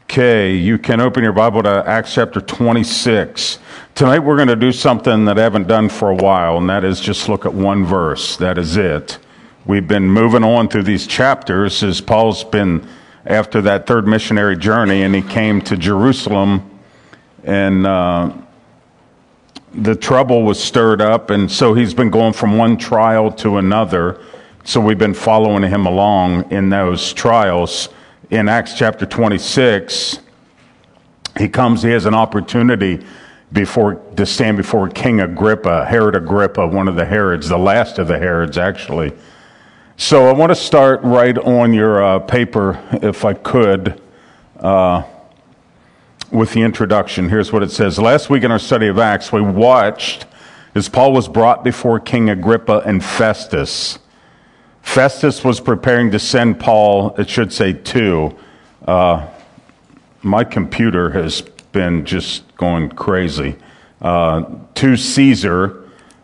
Okay, you can open your Bible to Acts chapter 26. Tonight we're going to do something that I haven't done for a while, and that is just look at one verse. That is it. We've been moving on through these chapters as Paul's been after that third missionary journey, and he came to Jerusalem, and the trouble was stirred up, and so he's been going from one trial to another. So we've been following him along in those trials. In Acts chapter 26, he has an opportunity to stand before King Agrippa, Herod Agrippa, one of the Herods, the last of the Herods, actually. So I want to start right on your paper, if I could, with the introduction. Here's what it says. Last week in our study of Acts, we watched as Paul was brought before King Agrippa and Festus. Festus was preparing to send Paul, it should say to. My computer has been just going crazy. To Caesar,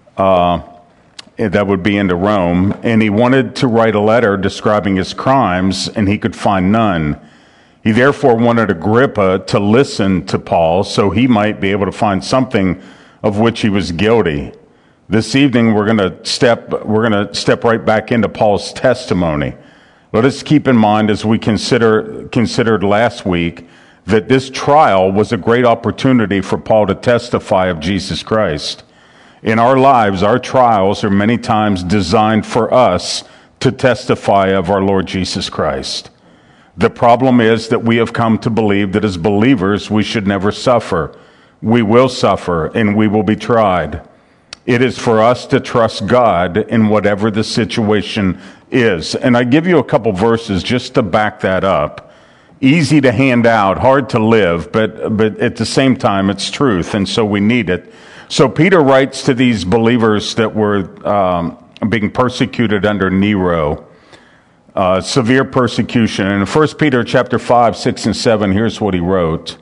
that would be into Rome, and he wanted to write a letter describing his crimes, and he could find none. He therefore wanted Agrippa to listen to Paul so he might be able to find something of which he was guilty. This evening, we're going to step right back into Paul's testimony. Let us keep in mind, as we considered last week, that this trial was a great opportunity for Paul to testify of Jesus Christ. In our lives, our trials are many times designed for us to testify of our Lord Jesus Christ. The problem is that we have come to believe that as believers, we should never suffer. We will suffer, and we will be tried. It is for us to trust God in whatever the situation is. And I give you a couple verses just to back that up. Easy to hand out, hard to live, but at the same time, it's truth, and so we need it. So Peter writes to these believers that were being persecuted under Nero, severe persecution. And in 1 Peter chapter 5, 6, and 7, here's what he wrote.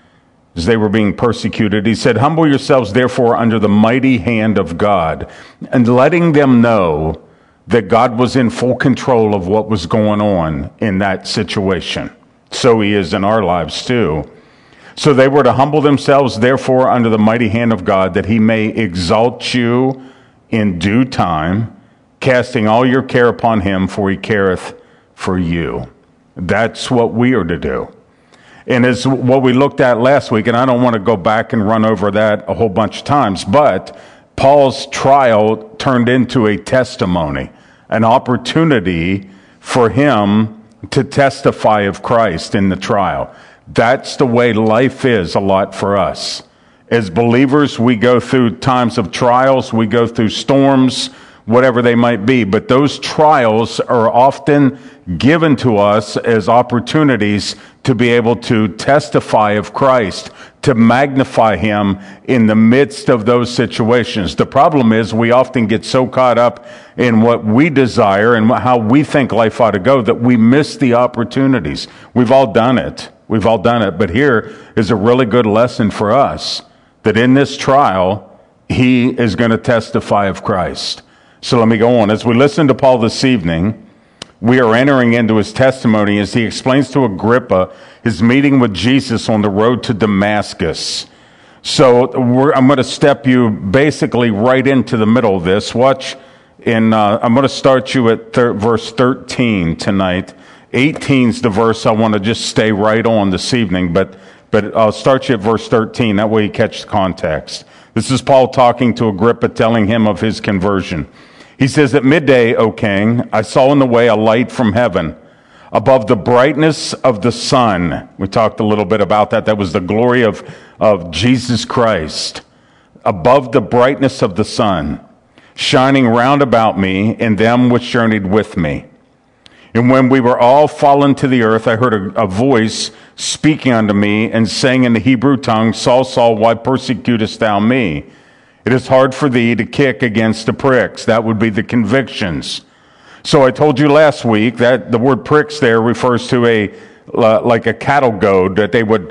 As they were being persecuted, he said, "Humble yourselves therefore under the mighty hand of God," and letting them know that God was in full control of what was going on in that situation. So he is in our lives too. So they were to humble themselves therefore under the mighty hand of God, that he may exalt you in due time, casting all your care upon him, for he careth for you. That's what we are to do. And as what we looked at last week, and I don't want to go back and run over that a whole bunch of times, but Paul's trial turned into a testimony, an opportunity for him to testify of Christ in the trial. That's the way life is a lot for us. As believers, we go through times of trials, we go through storms, whatever they might be, but those trials are often given to us as opportunities to be able to testify of Christ, to magnify him in the midst of those situations. The problem is we often get so caught up in what we desire and how we think life ought to go that we miss the opportunities. We've all done it. But here is a really good lesson for us, that in this trial, he is going to testify of Christ. So let me go on. As we listen to Paul this evening, we are entering into his testimony as he explains to Agrippa his meeting with Jesus on the road to Damascus. So I'm going to step you basically right into the middle of this. Watch, I'm going to start you at verse 13 tonight. 18 is the verse I want to just stay right on this evening, but I'll start you at verse 13. That way you catch the context. This is Paul talking to Agrippa, telling him of his conversion. He says, "At midday, O king, I saw in the way a light from heaven, above the brightness of the sun." We talked a little bit about that. That was the glory of Jesus Christ. "Above the brightness of the sun, shining round about me and them which journeyed with me. And when we were all fallen to the earth, I heard a voice speaking unto me and saying in the Hebrew tongue, Saul, Saul, why persecutest thou me? It is hard for thee to kick against the pricks." That would be the convictions. So I told you last week that the word pricks there refers to like a cattle goad that they would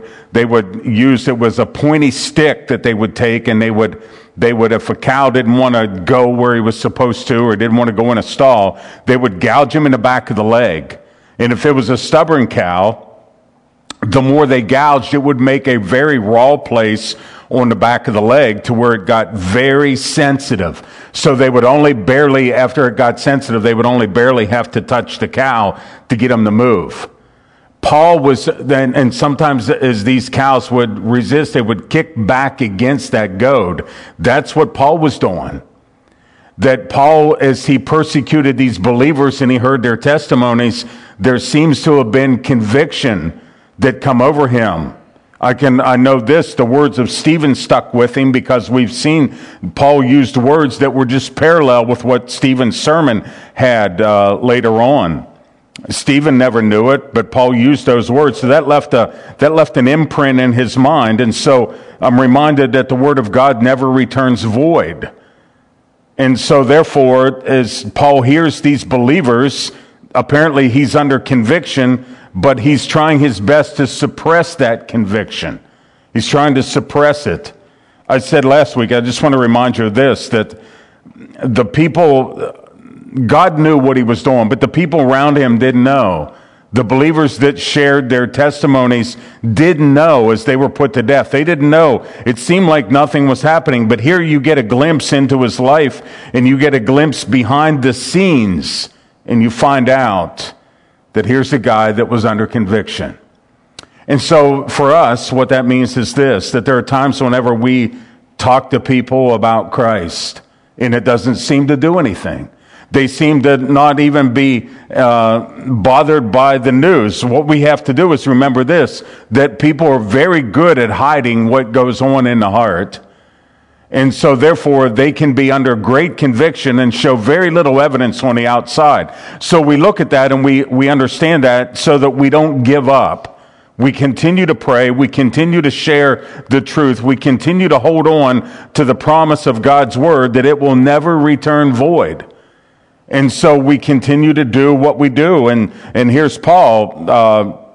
use. It was a pointy stick that they would take, and they would, if a cow didn't want to go where he was supposed to or didn't want to go in a stall, they would gouge him in the back of the leg. And if it was a stubborn cow, the more they gouged, it would make a very raw place on the back of the leg to where it got very sensitive. So they would only barely, after it got sensitive, they would only barely have to touch the cow to get them to move. Paul was, and sometimes as these cows would resist, they would kick back against that goad. That's what Paul was doing. That Paul, as he persecuted these believers and he heard their testimonies, there seems to have been conviction that come over him. I know this, the words of Stephen stuck with him because we've seen Paul used words that were just parallel with what Stephen's sermon had later on. Stephen never knew it, but Paul used those words. So that left an imprint in his mind. And so I'm reminded that the word of God never returns void. And so therefore, as Paul hears these believers, apparently he's under conviction, but he's trying his best to suppress that conviction. He's trying to suppress it. I said last week, I just want to remind you of this, that the people, God knew what he was doing, but the people around him didn't know. The believers that shared their testimonies didn't know as they were put to death. They didn't know. It seemed like nothing was happening, but here you get a glimpse into his life, and you get a glimpse behind the scenes, and you find out that here's a guy that was under conviction. And so for us, what that means is this, that there are times whenever we talk to people about Christ, and it doesn't seem to do anything. They seem to not even be bothered by the news. What we have to do is remember this, that people are very good at hiding what goes on in the heart. And so therefore they can be under great conviction and show very little evidence on the outside. So we look at that and we understand that so that we don't give up. We continue to pray. We continue to share the truth. We continue to hold on to the promise of God's word that it will never return void. And so we continue to do what we do. And here's Paul.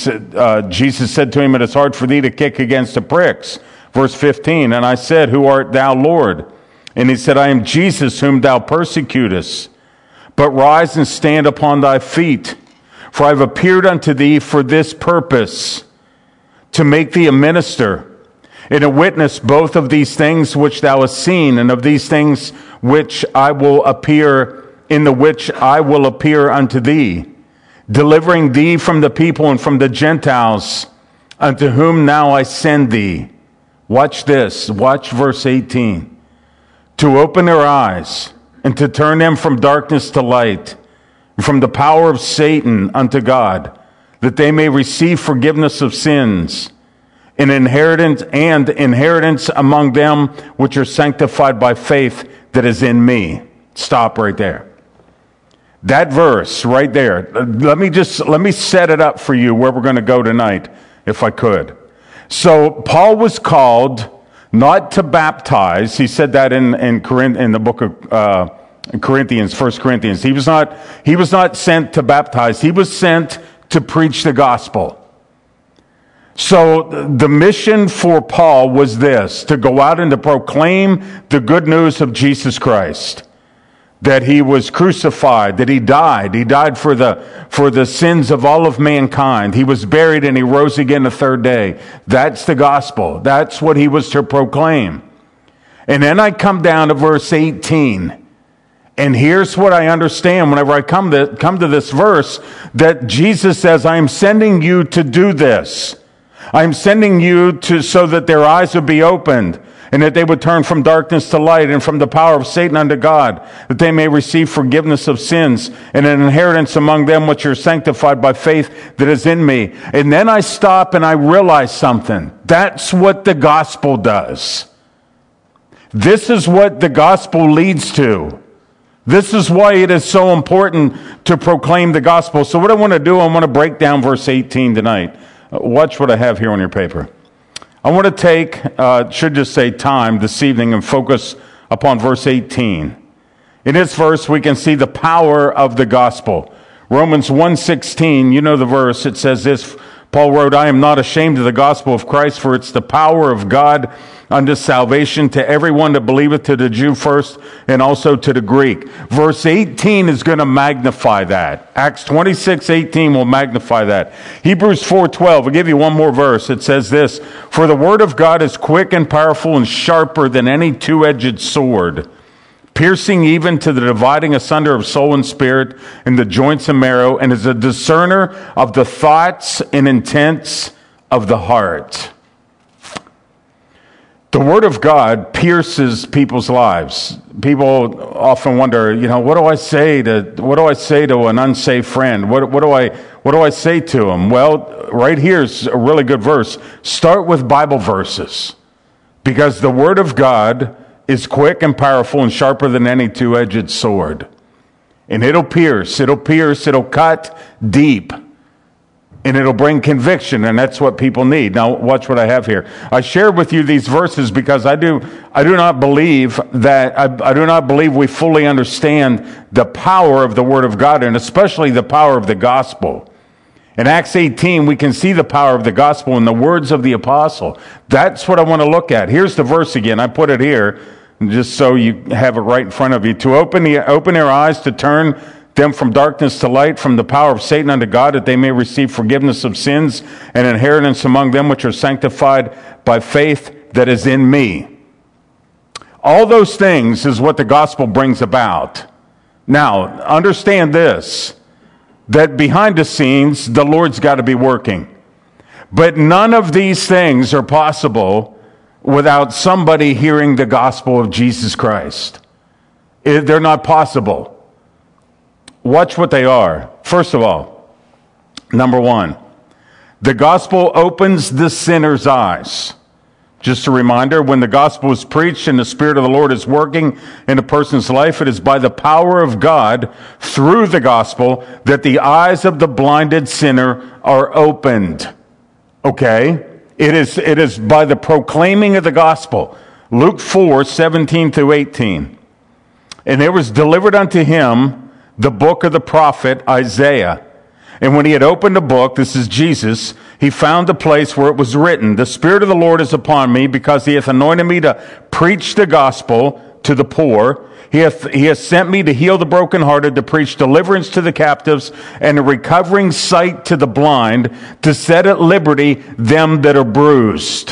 Jesus said to him, "It is hard for thee to kick against the pricks." Verse 15, "And I said, Who art thou, Lord? And he said, I am Jesus whom thou persecutest. But rise and stand upon thy feet. For I have appeared unto thee for this purpose, to make thee a minister, and a witness both of these things which thou hast seen, and of these things which I will appear in the which I will appear unto thee, delivering thee from the people and from the Gentiles, unto whom now I send thee." Watch this. Watch verse 18. "To open their eyes, and to turn them from darkness to light, and from the power of Satan unto God, that they may receive forgiveness of sins, and inheritance among them which are sanctified by faith that is in me." Stop right there. That verse right there, let me set it up for you where we're going to go tonight, if I could. So Paul was called not to baptize. He said that in the book of Corinthians, 1 Corinthians. He was not sent to baptize. He was sent to preach the gospel. So the mission for Paul was this, to go out and to proclaim the good news of Jesus Christ. That he was crucified, that he died. He died for the sins of all of mankind. He was buried and he rose again the third day. That's the gospel. That's what he was to proclaim. And then I come down to verse 18. And here's what I understand whenever I come to this verse, that Jesus says, I am sending you to do this. I'm sending you so that their eyes would be opened, and that they would turn from darkness to light and from the power of Satan unto God, that they may receive forgiveness of sins and an inheritance among them which are sanctified by faith that is in me. And then I stop and I realize something. That's what the gospel does. This is what the gospel leads to. This is why it is so important to proclaim the gospel. So what I want to do, I want to break down verse 18 tonight. Watch what I have here on your paper. I want to take, should just say time this evening, and focus upon verse 18. In this verse, we can see the power of the gospel. Romans 1:16, you know the verse, it says this, Paul wrote, I am not ashamed of the gospel of Christ, for it's the power of God unto salvation to everyone that believeth, to the Jew first, and also to the Greek. Verse 18 is going to magnify that. Acts 26:18 will magnify that. Hebrews 4:12, I'll give you one more verse. It says this, for the word of God is quick and powerful and sharper than any two-edged sword, piercing even to the dividing asunder of soul and spirit and the joints and marrow, and is a discerner of the thoughts and intents of the heart. The Word of God pierces people's lives. People often wonder, what do I say to an unsaved friend? What do I say to him? Well, right here's a really good verse. Start with Bible verses, because the Word of God is quick and powerful and sharper than any two-edged sword. And it'll cut deep. And it'll bring conviction, and that's what people need. Now, watch what I have here. I shared with you these verses because I do not believe we fully understand the power of the Word of God, and especially the power of the gospel. In Acts 18, we can see the power of the gospel in the words of the apostle. That's what I want to look at. Here's the verse again. I put it here just so you have it right in front of you. To open their eyes, to turn them from darkness to light, from the power of Satan unto God, that they may receive forgiveness of sins and inheritance among them which are sanctified by faith that is in me. All those things is what the gospel brings about. Now, understand this, that behind the scenes, the Lord's got to be working. But none of these things are possible without somebody hearing the gospel of Jesus Christ. They're not possible. Watch what they are. First of all, number one, the gospel opens the sinner's eyes. Just a reminder, when the gospel is preached and the Spirit of the Lord is working in a person's life, it is by the power of God through the gospel that the eyes of the blinded sinner are opened. Okay? It is by the proclaiming of the gospel. Luke 4:17-18. And there was delivered unto him the book of the prophet Isaiah. And when he had opened the book, this is Jesus, he found the place where it was written, the Spirit of the Lord is upon me, because he hath anointed me to preach the gospel to the poor. He hath sent me to heal the brokenhearted, to preach deliverance to the captives, and a recovering sight to the blind, to set at liberty them that are bruised.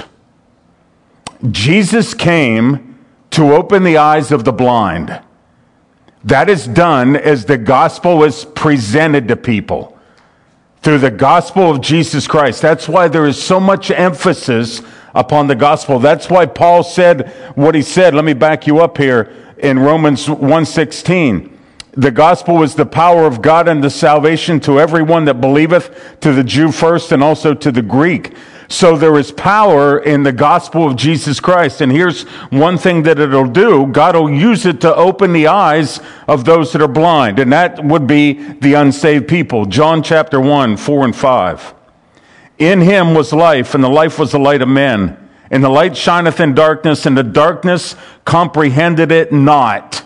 Jesus came to open the eyes of the blind. That is done as the gospel is presented to people through the gospel of Jesus Christ. That's why there is so much emphasis upon the gospel. That's why Paul said what he said. Let me back you up here in Romans 1:16. The gospel is the power of God unto salvation to everyone that believeth, to the Jew first and also to the Greek. So there is power in the gospel of Jesus Christ. And here's one thing that it'll do. God will use it to open the eyes of those that are blind. And that would be the unsaved people. John chapter 1:4-5. In him was life, and the life was the light of men. And the light shineth in darkness, and the darkness comprehended it not.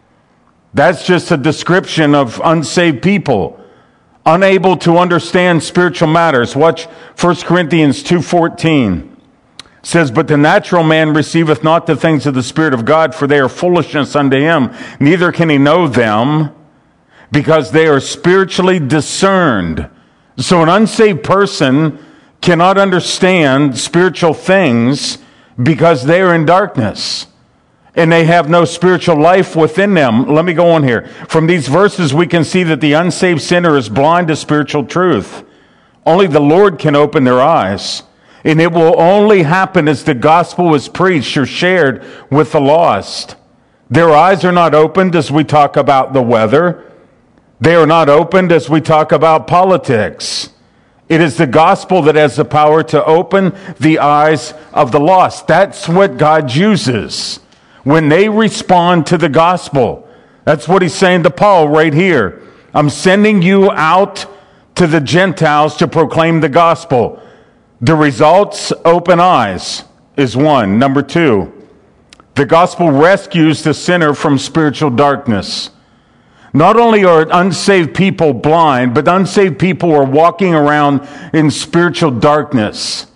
That's just a description of unsaved people, unable to understand spiritual matters. Watch 1 Corinthians 2:14. It says, but the natural man receiveth not the things of the Spirit of God, for they are foolishness unto him. Neither can he know them, because they are spiritually discerned. So an unsaved person cannot understand spiritual things because they are in darkness. And they have no spiritual life within them. Let me go on here. From these verses, we can see that the unsaved sinner is blind to spiritual truth. Only the Lord can open their eyes. And it will only happen as the gospel is preached or shared with the lost. Their eyes are not opened as we talk about the weather. They are not opened as we talk about politics. It is the gospel that has the power to open the eyes of the lost. That's what God uses when they respond to the gospel. That's what he's saying to Paul right here. I'm sending you out to the Gentiles to proclaim the gospel. The results, open eyes, is one. Number two, the gospel rescues the sinner from spiritual darkness. Not only are unsaved people blind, but unsaved people are walking around in spiritual darkness.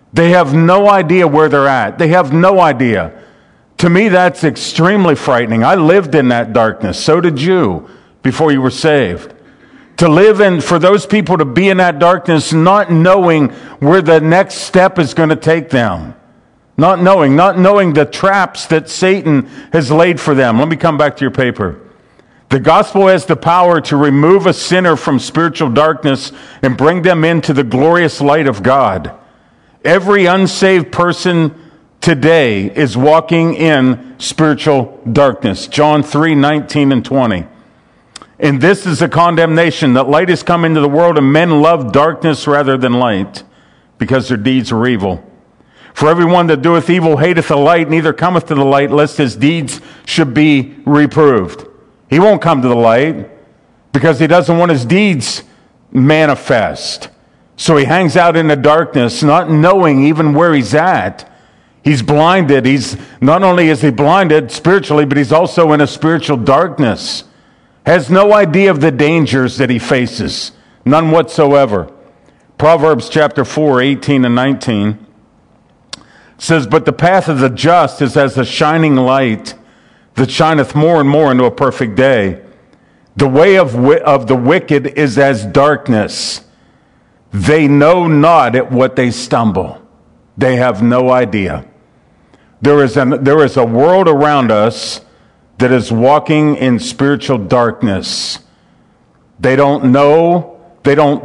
They have no idea where they're at. They have no idea. To me, that's extremely frightening. I lived in that darkness. So did you before you were saved. To live in, for those people to be in that darkness, not knowing where the next step is going to take them. Not knowing the traps that Satan has laid for them. Let me come back to your paper. The gospel has the power to remove a sinner from spiritual darkness and bring them into the glorious light of God. Every unsaved person today is walking in spiritual darkness. John 3:19 and 20. And this is a condemnation, that light has come into the world, and men love darkness rather than light, because their deeds are evil. For everyone that doeth evil hateth the light, neither cometh to the light, lest his deeds should be reproved. He won't come to the light because he doesn't want his deeds manifest. So he hangs out in the darkness, not knowing even where he's at. He's blinded. Not only is he blinded spiritually, but he's also in a spiritual darkness. Has no idea of the dangers that he faces. None whatsoever. Proverbs chapter 4, 18 and 19 says, but the path of the just is as a shining light that shineth more and more into a perfect day. The way of the wicked is as darkness. They know not at what they stumble. They have no idea. There is a world around us that is walking in spiritual darkness. They don't know. They don't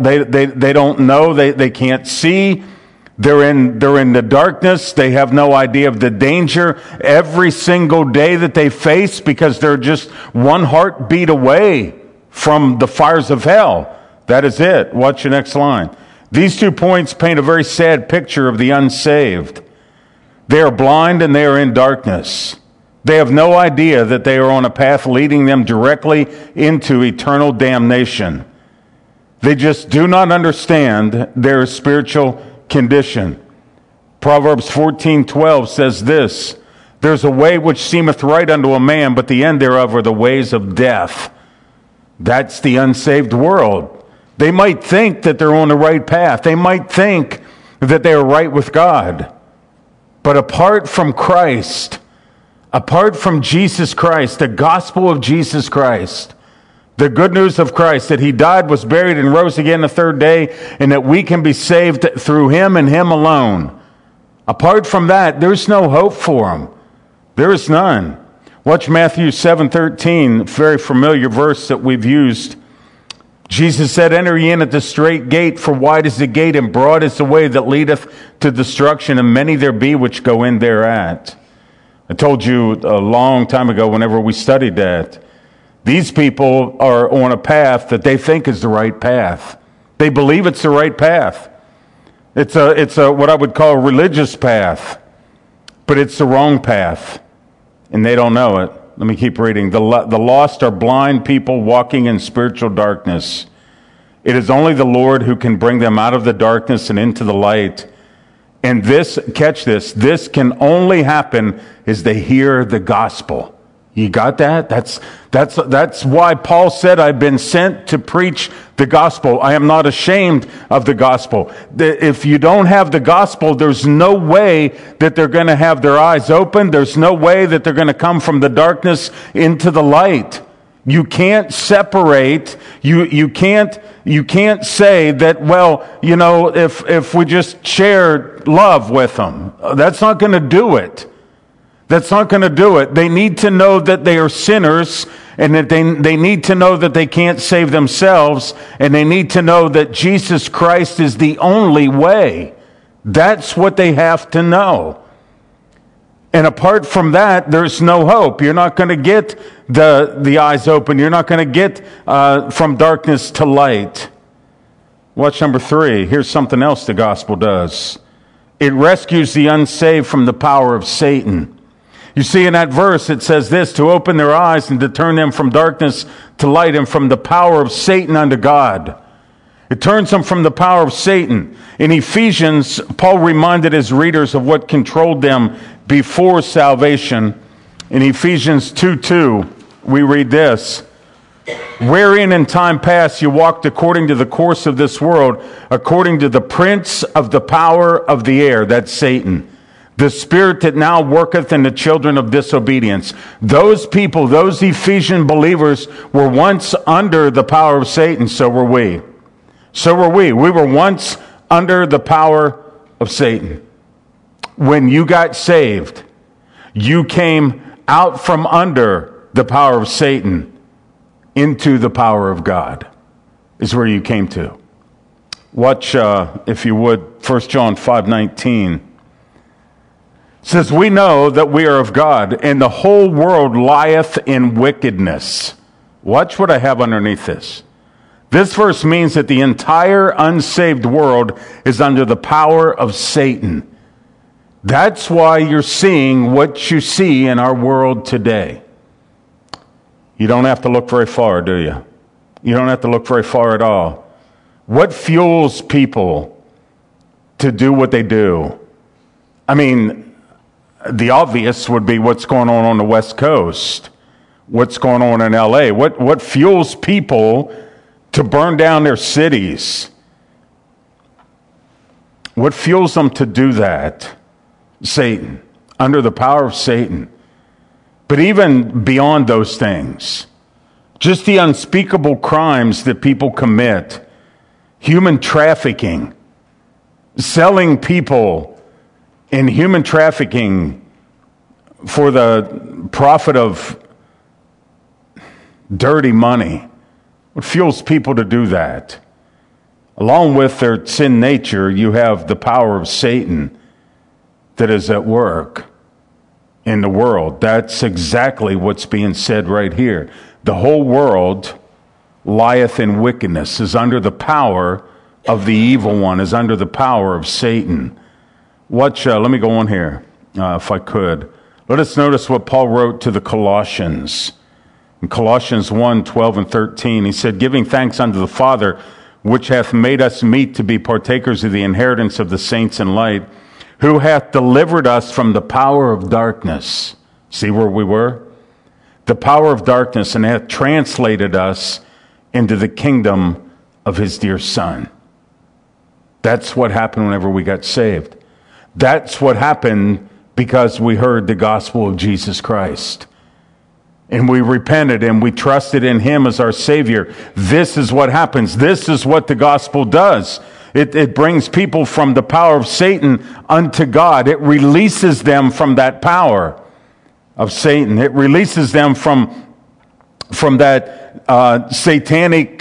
know. They can't see. They're in the darkness. They have no idea of the danger every single day that they face, because they're just one heartbeat away from the fires of hell. That is it. Watch the next line. These 2 points paint a very sad picture of the unsaved. They are blind and they are in darkness. They have no idea that they are on a path leading them directly into eternal damnation. They just do not understand their spiritual condition. Proverbs 14:12 says this, there's a way which seemeth right unto a man, but the end thereof are the ways of death. That's the unsaved world. They might think that they're on the right path. They might think that they are right with God. But apart from Christ, apart from Jesus Christ, the gospel of Jesus Christ, the good news of Christ, that he died, was buried, and rose again the third day, and that we can be saved through him and him alone. Apart from that, there's no hope for them. There is none. Watch Matthew 7:13, very familiar verse that we've used. Jesus said, enter ye in at the straight gate, for wide is the gate, and broad is the way that leadeth to destruction, and many there be which go in thereat. I told you a long time ago, whenever we studied that, these people are on a path that they think is the right path. They believe it's the right path. It's a what I would call a religious path, but it's the wrong path, and they don't know it. Let me keep reading. The lost are blind people walking in spiritual darkness. It is only the Lord who can bring them out of the darkness and into the light. And this, catch this, this can only happen as they hear the gospel. You got that? That's why Paul said, I've been sent to preach the gospel. I am not ashamed of the gospel. If you don't have the gospel, there's no way that they're going to have their eyes open. There's no way that they're going to come from the darkness into the light. You can't separate. You can't say that, well, you know, if we just share love with them, that's not going to do it. That's not going to do it. They need to know that they are sinners, and that they need to know that they can't save themselves, and they need to know that Jesus Christ is the only way. That's what they have to know. And apart from that, there's no hope. You're not going to get the eyes open. You're not going to get from darkness to light. Watch number 3. Here's something else the gospel does. It rescues the unsaved from the power of Satan. You see in that verse, it says this, to open their eyes and to turn them from darkness to light, and from the power of Satan unto God. It turns them from the power of Satan. In Ephesians, Paul reminded his readers of what controlled them before salvation. In Ephesians 2:2, we read this, wherein in time past you walked according to the course of this world, according to the prince of the power of the air," that's Satan, "the spirit that now worketh in the children of disobedience." Those people, those Ephesian believers, were once under the power of Satan. So were we. So were we. We were once under the power of Satan. When you got saved, you came out from under the power of Satan into the power of God, is where you came to. Watch, if you would, 1 John 5:19. It says, "We know that we are of God, and the whole world lieth in wickedness." Watch what I have underneath this. This verse means that the entire unsaved world is under the power of Satan. That's why you're seeing what you see in our world today. You don't have to look very far, do you? You don't have to look very far at all. What fuels people to do what they do? I mean, the obvious would be what's going on the West Coast, what's going on in LA. What fuels people to burn down their cities? What fuels them to do that? Satan, under the power of Satan. But even beyond those things, just the unspeakable crimes that people commit, human trafficking, selling people in human trafficking for the profit of dirty money. What fuels people to do that? Along with their sin nature, you have the power of Satan that is at work in the world. That's exactly what's being said right here. The whole world lieth in wickedness, is under the power of the evil one, is under the power of Satan. Watch, let me go on here, if I could. Let us notice what Paul wrote to the Colossians. In Colossians 1:12 and 13, he said, "Giving thanks unto the Father, which hath made us meet to be partakers of the inheritance of the saints in light, who hath delivered us from the power of darkness." See where we were? The power of darkness, and hath translated us into the kingdom of his dear Son. That's what happened whenever we got saved. That's what happened because we heard the gospel of Jesus Christ. And we repented and we trusted in him as our Savior. This is what happens. This is what the gospel does. It brings people from the power of Satan unto God. It releases them from that power of Satan. It releases them from that satanic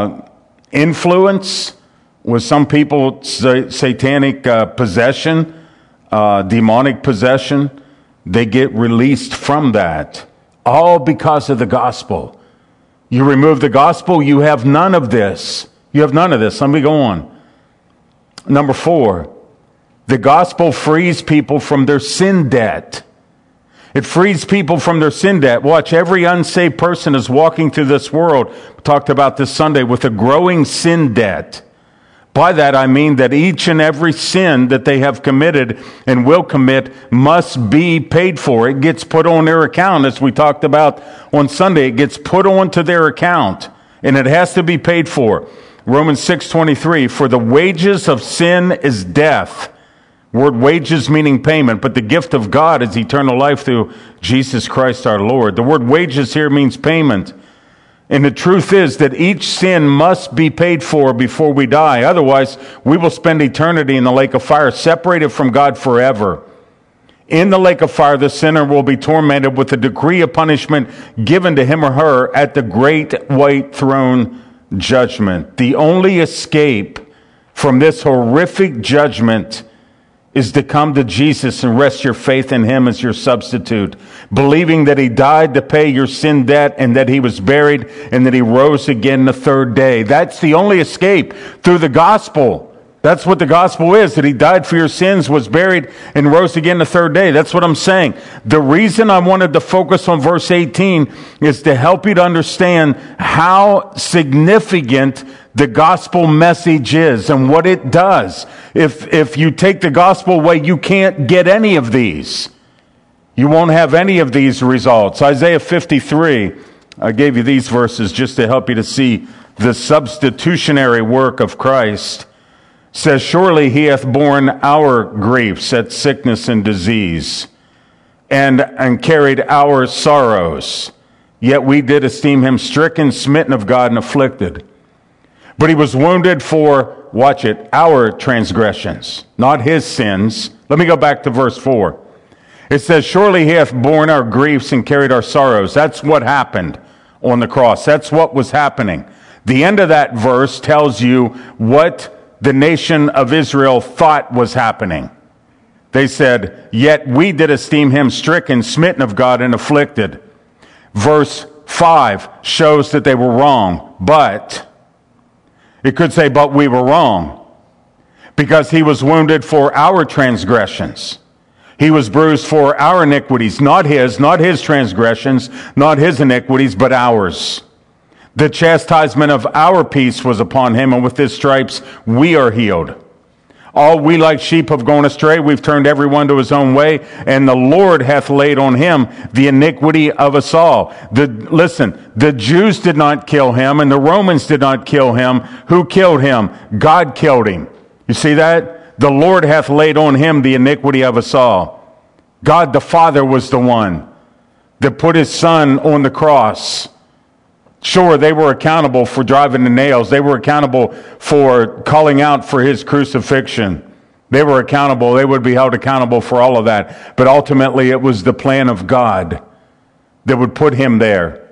influence. With some people, satanic possession, demonic possession. They get released from that. All because of the gospel. You remove the gospel, you have none of this. You have none of this. Let me go on. Number 4, the gospel frees people from their sin debt. It frees people from their sin debt. Watch, every unsaved person is walking through this world, we talked about this Sunday, with a growing sin debt. By that I mean that each and every sin that they have committed and will commit must be paid for. It gets put on their account, as we talked about on Sunday. It gets put onto their account, and it has to be paid for. Romans 6:23, "For the wages of sin is death." Word wages meaning payment, but the gift of God is eternal life through Jesus Christ our Lord. The word wages here means payment. And the truth is that each sin must be paid for before we die. Otherwise, we will spend eternity in the lake of fire, separated from God forever. In the lake of fire, the sinner will be tormented with a decree of punishment given to him or her at the great white throne judgment. The only escape from this horrific judgment is to come to Jesus and rest your faith in him as your substitute, believing that he died to pay your sin debt and that he was buried and that he rose again the third day. That's the only escape through the gospel. That's what the gospel is, that he died for your sins, was buried, and rose again the third day. That's what I'm saying. The reason I wanted to focus on verse 18 is to help you to understand how significant the gospel message is and what it does. If you take the gospel away, you can't get any of these. You won't have any of these results. Isaiah 53, I gave you these verses just to help you to see the substitutionary work of Christ. It says, surely he hath borne our griefs at sickness and disease, and carried our sorrows. Yet we did esteem him stricken, smitten of God, and afflicted. But he was wounded for, watch it, our transgressions, not his sins. Let me go back to verse 4. It says, surely he hath borne our griefs and carried our sorrows. That's what happened on the cross. That's what was happening. The end of that verse tells you what the nation of Israel thought was happening. They said, yet we did esteem him stricken, smitten of God, and afflicted. Verse 5 shows that they were wrong, but it could say, but we were wrong, because he was wounded for our transgressions. He was bruised for our iniquities, not his transgressions, not his iniquities, but ours. The chastisement of our peace was upon him, and with his stripes we are healed. All we like sheep have gone astray. We've turned everyone to his own way, and the Lord hath laid on him the iniquity of us all. Listen, the Jews did not kill him, and the Romans did not kill him. Who killed him? God killed him. You see that? The Lord hath laid on him the iniquity of us all. God the Father was the one that put his Son on the cross. Sure, they were accountable for driving the nails. They were accountable for calling out for his crucifixion. They were accountable. They would be held accountable for all of that. But ultimately, it was the plan of God that would put him there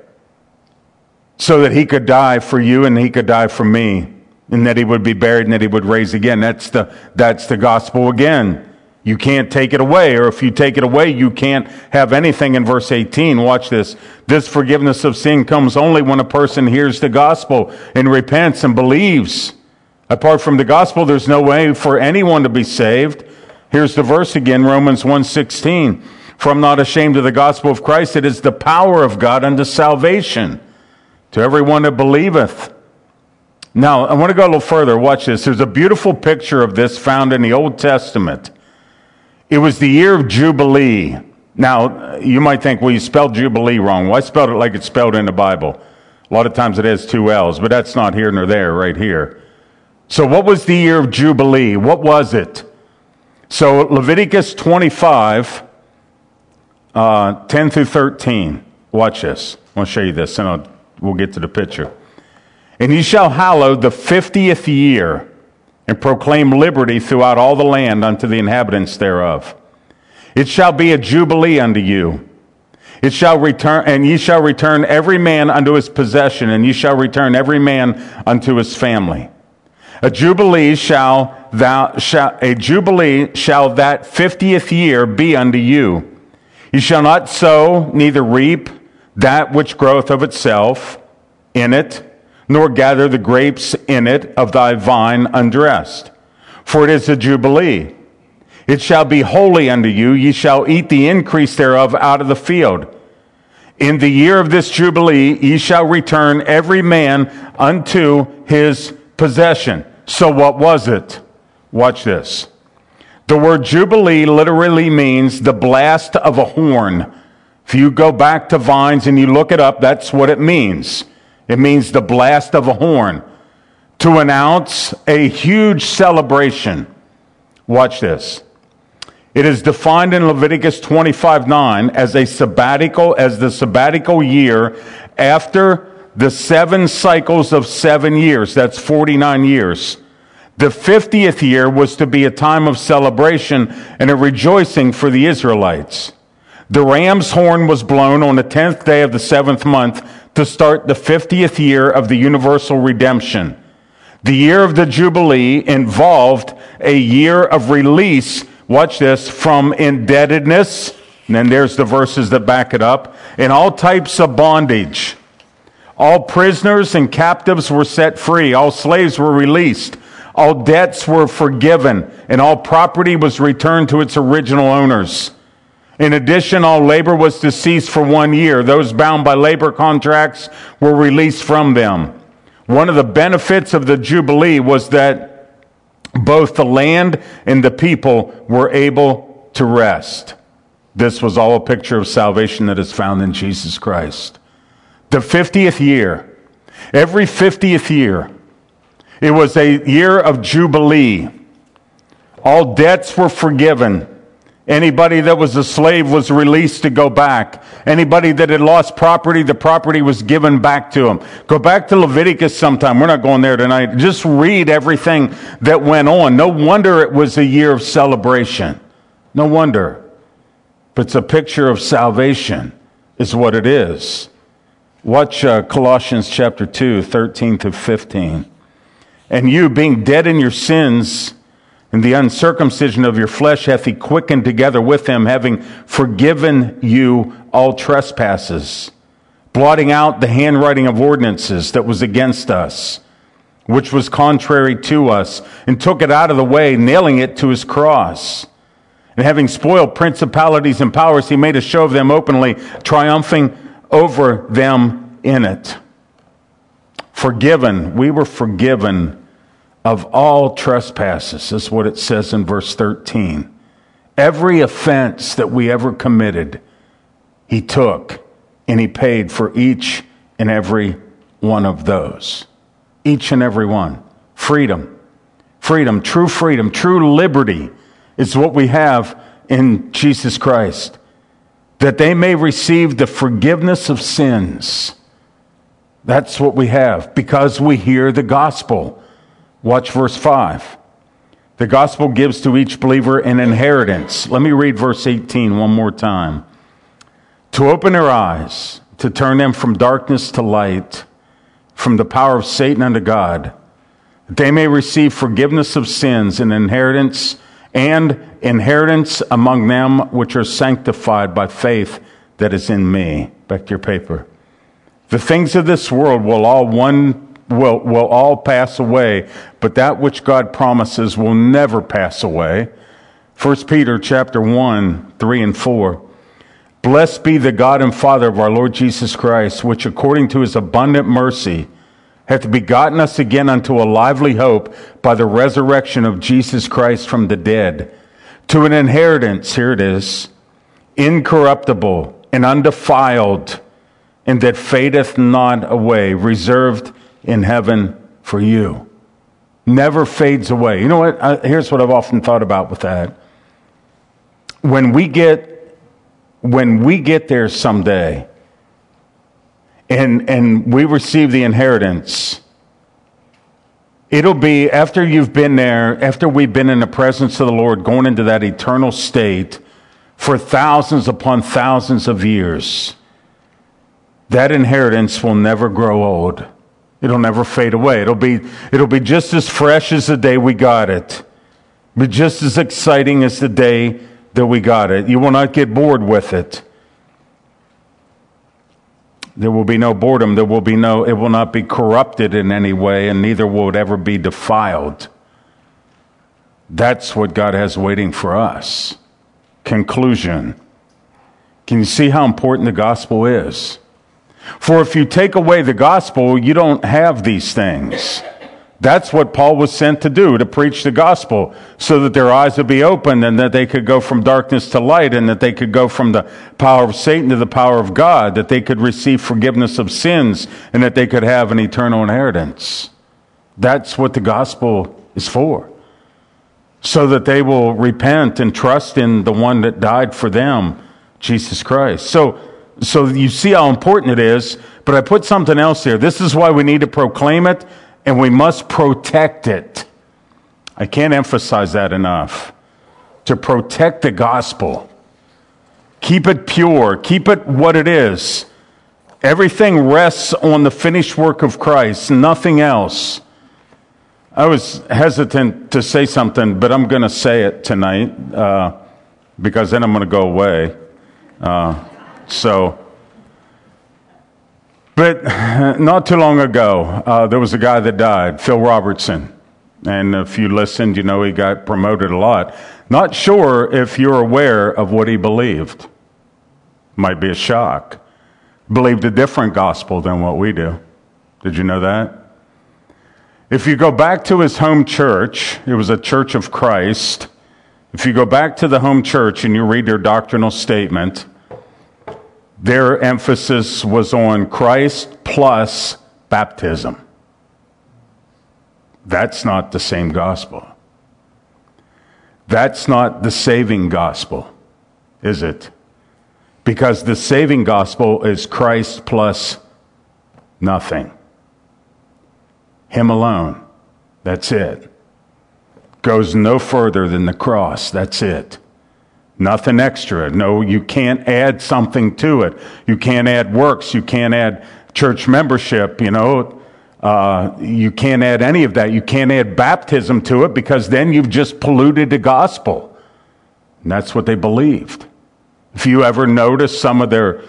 so that he could die for you and he could die for me, and that he would be buried and that he would rise again. That's the gospel again. You can't take it away, or if you take it away, you can't have anything. In verse 18, watch this. This forgiveness of sin comes only when a person hears the gospel and repents and believes. Apart from the gospel, there's no way for anyone to be saved. Here's the verse again, Romans 1:16. For I'm not ashamed of the gospel of Christ. It is the power of God unto salvation to everyone that believeth. Now, I want to go a little further. Watch this. There's a beautiful picture of this found in the Old Testament. It was the year of Jubilee. Now, you might think, well, you spelled Jubilee wrong. Well, I spelled it like it's spelled in the Bible. A lot of times it has two L's, but that's not here nor there, right here. So what was the year of Jubilee? What was it? So Leviticus 25, 10 through 13. Watch this. I want to show you this, and we'll get to the picture. And ye shall hallow the 50th year, and proclaim liberty throughout all the land unto the inhabitants thereof. It shall be a jubilee unto you. It shall return, and ye shall return every man unto his possession, and ye shall return every man unto his family. A jubilee shall that 50th year be unto you. Ye shall not sow, neither reap that which groweth of itself in it, nor gather the grapes in it of thy vine undressed. For it is a jubilee. It shall be holy unto you. Ye shall eat the increase thereof out of the field. In the year of this jubilee, ye shall return every man unto his possession. So what was it? Watch this. The word jubilee literally means the blast of a horn. If you go back to Vines and you look it up, that's what it means. It means the blast of a horn, to announce a huge celebration. Watch this. It is defined in Leviticus 25:9 as the sabbatical year after the 7 cycles of 7 years. That's 49 years. The 50th year was to be a time of celebration and a rejoicing for the Israelites. The ram's horn was blown on the 10th day of the 7th month to start the 50th year of the universal redemption. The year of the Jubilee involved a year of release, watch this, from indebtedness, and then there's the verses that back it up, and all types of bondage. All prisoners and captives were set free. All slaves were released. All debts were forgiven, and all property was returned to its original owners. In addition, all labor was to cease for 1 year. Those bound by labor contracts were released from them. One of the benefits of the Jubilee was that both the land and the people were able to rest. This was all a picture of salvation that is found in Jesus Christ. The 50th year. Every 50th year. It was a year of Jubilee. All debts were forgiven. Anybody that was a slave was released to go back. Anybody that had lost property, the property was given back to them. Go back to Leviticus sometime. We're not going there tonight. Just read everything that went on. No wonder it was a year of celebration. No wonder. But it's a picture of salvation is what it is. Watch Colossians chapter 2, 13 to 15. And you, being dead in your sins, and the uncircumcision of your flesh hath he quickened together with him, having forgiven you all trespasses, blotting out the handwriting of ordinances that was against us, which was contrary to us, and took it out of the way, nailing it to his cross. And having spoiled principalities and powers, he made a show of them openly, triumphing over them in it. Forgiven, we were forgiven of all trespasses, is what it says in verse 13. Every offense that we ever committed, he took and he paid for each and every one of those. Each and every one. Freedom, true liberty is what we have in Jesus Christ. That they may receive the forgiveness of sins. That's what we have because we hear the gospel. Watch verse 5. The gospel gives to each believer an inheritance. Let me read verse 18 one more time. To open their eyes, to turn them from darkness to light, from the power of Satan unto God, that they may receive forgiveness of sins and inheritance among them which are sanctified by faith that is in me. Back to your paper. The things of this world will all pass away, but that which God promises will never pass away. 1 Peter chapter 1, 3 and 4. Blessed be the God and Father of our Lord Jesus Christ, which according to his abundant mercy hath begotten us again unto a lively hope by the resurrection of Jesus Christ from the dead, to an inheritance, here it is, incorruptible and undefiled, and that fadeth not away, reserved in heaven for you. Never fades away. You know what? Here's what I've often thought about with that. When we get there someday and we receive the inheritance, it'll be after you've been there, after we've been in the presence of the Lord, going into that eternal state for thousands upon thousands of years. That inheritance will never grow old. It'll never fade away. It'll be just as fresh as the day we got it. Be just as exciting as the day that we got it. You will not get bored with it. There will be no boredom. It will not be corrupted in any way, and neither will it ever be defiled. That's what God has waiting for us. Conclusion. Can you see how important the gospel is? For if you take away the gospel, you don't have these things. That's what Paul was sent to do, to preach the gospel, so that their eyes would be opened and that they could go from darkness to light and that they could go from the power of Satan to the power of God, that they could receive forgiveness of sins and that they could have an eternal inheritance. That's what the gospel is for, so that they will repent and trust in the one that died for them, Jesus Christ. So you see how important it is, but I put something else here. This is why we need to proclaim it, and we must protect it. I can't emphasize that enough. To protect the gospel. Keep it pure. Keep it what it is. Everything rests on the finished work of Christ, nothing else. I was hesitant to say something, but I'm going to say it tonight because then I'm going to go away. But not too long ago, there was a guy that died, Phil Robertson. And if you listened, you know he got promoted a lot. Not sure if you're aware of what he believed. Might be a shock. Believed a different gospel than what we do. Did you know that? If you go back to his home church, it was a Church of Christ. If you go back to the home church and you read their doctrinal statement, Their emphasis was on Christ plus baptism. That's not the same gospel. That's not the saving gospel, is it? Because the saving gospel is Christ plus nothing. Him alone. That's it. Goes no further than the cross. That's it. Nothing extra. No, you can't add something to it. You can't add works. You can't add church membership, you can't add any of that. You can't add baptism to it because then you've just polluted the gospel. And that's what they believed. If you ever notice some of their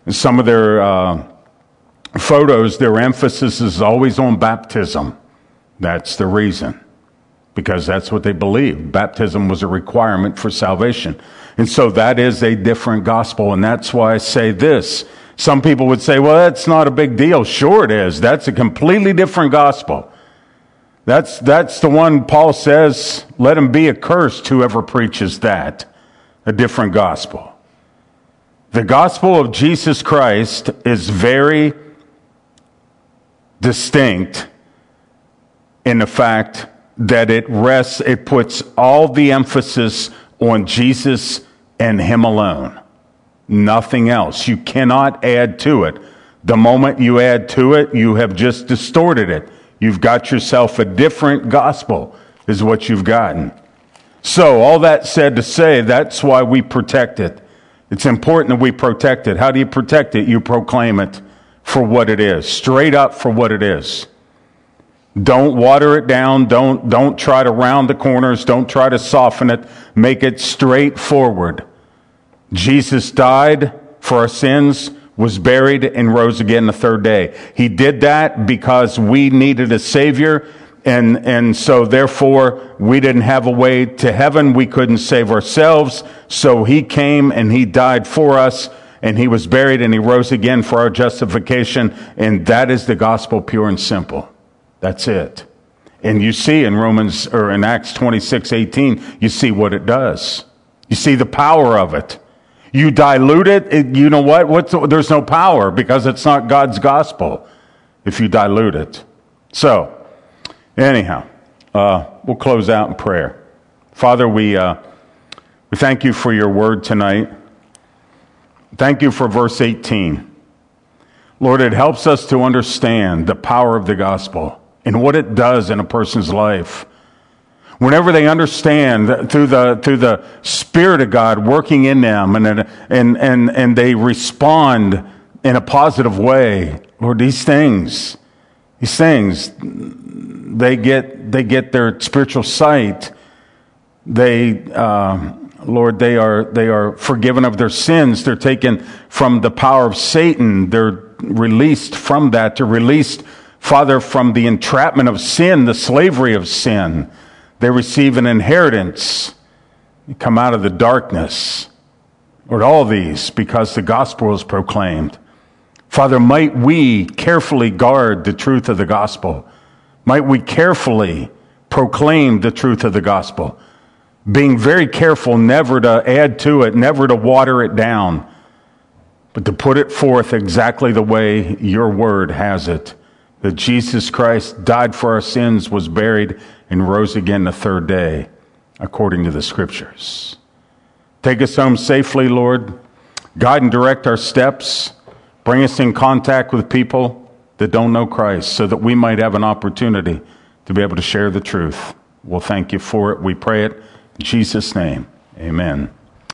photos, their emphasis is always on baptism. That's the reason. Because that's what they believed. Baptism was a requirement for salvation. And so that is a different gospel. And that's why I say this. Some people would say, well, that's not a big deal. Sure it is. That's a completely different gospel. That's the one Paul says, let him be accursed, whoever preaches that. A different gospel. The gospel of Jesus Christ is very distinct in the fact that it puts all the emphasis on Jesus and Him alone. Nothing else. You cannot add to it. The moment you add to it, you have just distorted it. You've got yourself a different gospel, is what you've gotten. So, all that said to say, that's why we protect it. It's important that we protect it. How do you protect it? You proclaim it for what it is. Straight up for what it is. Don't water it down. Don't try to round the corners. Don't try to soften it. Make it straightforward. Jesus died for our sins, was buried, and rose again the third day. He did that because we needed a Savior, and so therefore we didn't have a way to heaven. We couldn't save ourselves. So He came and He died for us, and He was buried and He rose again for our justification. And that is the gospel, pure and simple. That's it. And you see in in Acts 26:18, you see what it does. You see the power of it. You dilute it, you know what? There's no power because it's not God's gospel if you dilute it. So, anyhow, we'll close out in prayer. Father, we thank You for Your word tonight. Thank You for verse 18. Lord, it helps us to understand the power of the gospel and what it does in a person's life. Whenever they understand through the Spirit of God working in them and they respond in a positive way, Lord, these things, they get their spiritual sight. Lord, they are forgiven of their sins. They're taken from the power of Satan. They're released from that. They're released, Father, from the entrapment of sin, the slavery of sin. They receive an inheritance. They come out of the darkness. Lord, all these because the gospel is proclaimed. Father, might we carefully guard the truth of the gospel. Might we carefully proclaim the truth of the gospel. Being very careful never to add to it, never to water it down, but to put it forth exactly the way Your word has it. That Jesus Christ died for our sins, was buried, and rose again the third day, according to the Scriptures. Take us home safely, Lord. Guide and direct our steps. Bring us in contact with people that don't know Christ so that we might have an opportunity to be able to share the truth. We'll thank You for it. We pray it in Jesus' name. Amen.